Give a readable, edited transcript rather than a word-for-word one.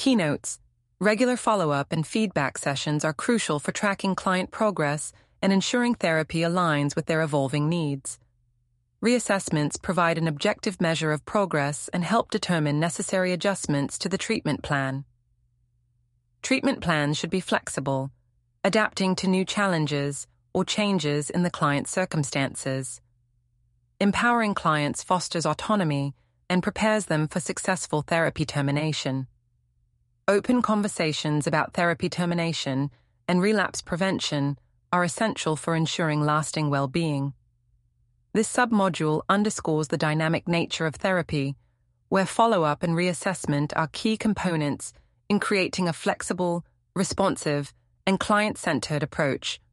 Keynotes: regular follow-up and feedback sessions are crucial for tracking client progress and ensuring therapy aligns with their evolving needs. Reassessments provide an objective measure of progress and help determine necessary adjustments to the treatment plan. Treatment plans should be flexible, adapting to new challenges or changes in the client's circumstances. Empowering clients fosters autonomy and prepares them for successful therapy termination. Open conversations about therapy termination and relapse prevention are essential for ensuring lasting well-being. This submodule underscores the dynamic nature of therapy, where follow-up and reassessment are key components in creating a flexible, responsive, and client-centered approach